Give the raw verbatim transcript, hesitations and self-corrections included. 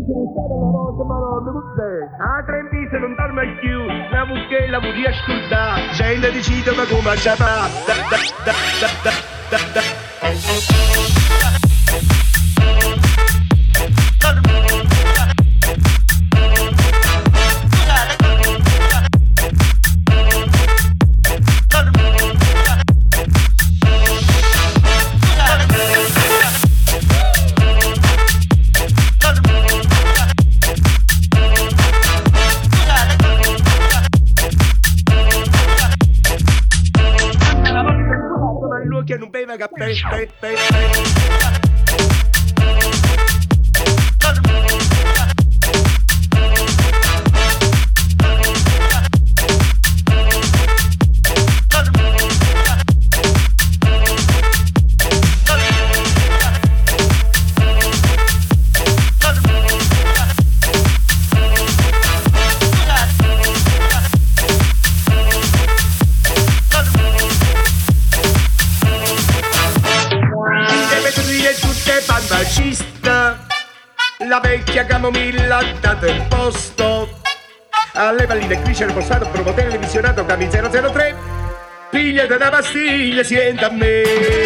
A Trentino non dorme più, la perché la vuoi ascoltare, gente decide ma come ci fa. Che non beve caffè, pe, pe, pe. La vecchia camomilla ha dato il posto alle palline glicero postato promo televisionato Cami zero zero tre, pigliate una pastiglia, sienta a me.